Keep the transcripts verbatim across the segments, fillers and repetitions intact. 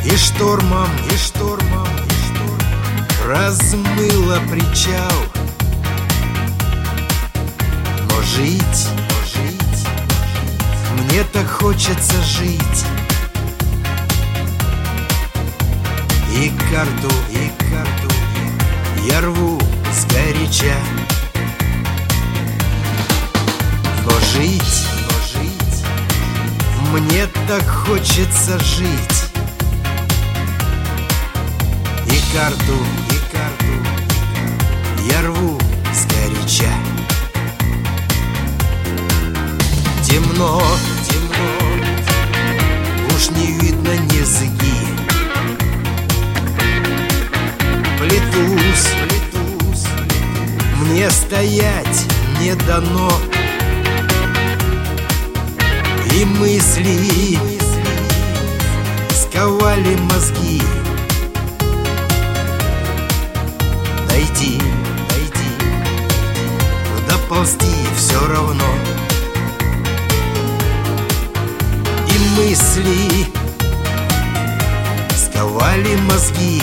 И штормом, и штормом, и штормом размыло причал. Но жить, но жить, мне так хочется жить. И карту, и карту я рву сгоряча. Но жить, но жить, мне так хочется жить. И карту, и карту я рву сгоряча. Темно, темно, уж не видно низги. Плетусь, плетусь, мне стоять не дано. И мысли сковали мозги. Дойти, дойти, доползти все равно. И мысли сковали мозги.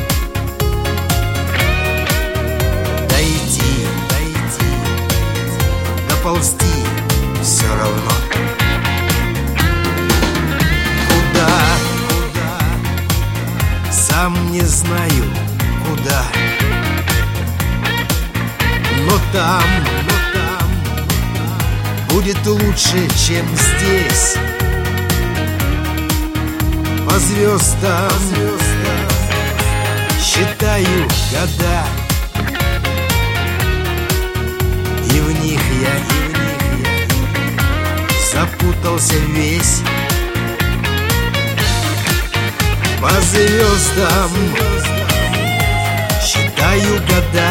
Дойти, дойти, доползти все равно. Куда, куда, сам не знаю куда. Но там, но там будет лучше, чем здесь. По звездам, по звездам считаю года. И в них я, и в них я запутался весь. По звездам считаю года.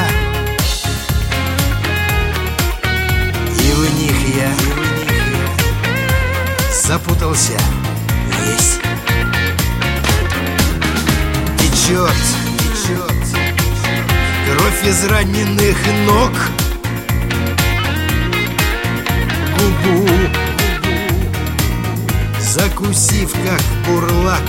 И в них я, и в них я запутался весь. Течет, течет кровь из раненых ног. Губу, губу закусив, как бурлак.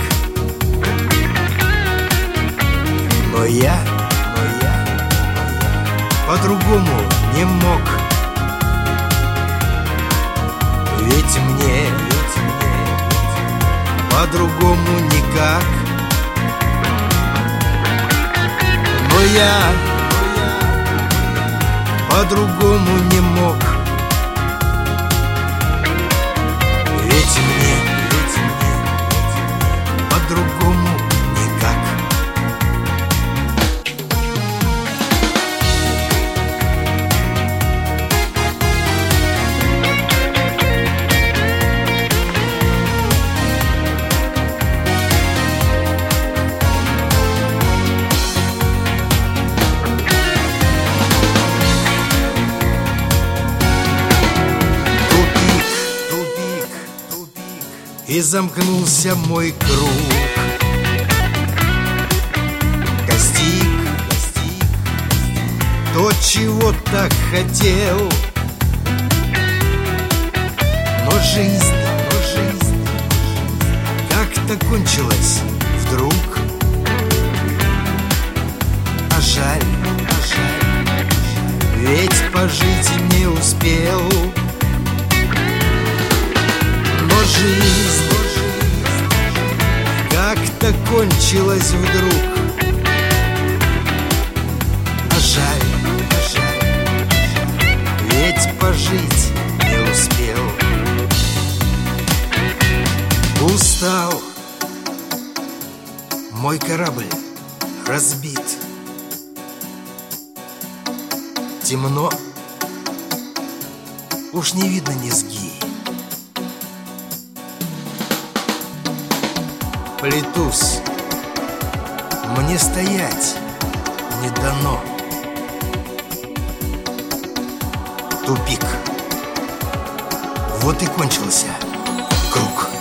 Но я, но я по-другому не мог. Ведь мне, ведь мне по-другому никак. Но я, но я по-другому не мог. Ведь мне, ведь мне по-другому никак. И замкнулся мой круг. Достиг, достиг то, чего так хотел. Но жизнь, но жизнь как-то кончилась вдруг. А жаль, а жаль, ведь пожить не успел. Но жизнь как-то кончилась вдруг. А жаль, а жаль, ведь пожить не успел. Устал, мой корабль разбит. Темно, уж не видно низги. Плетусь, мне стоять не дано. Тупик, вот и кончился круг.